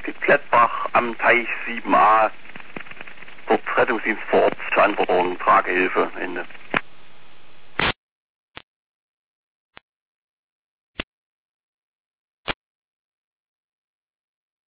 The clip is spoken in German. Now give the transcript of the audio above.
Klettbach am Teich 7a. Dort Rettungsdienst vor Ort, Verantwortung, Tragehilfe, Ende.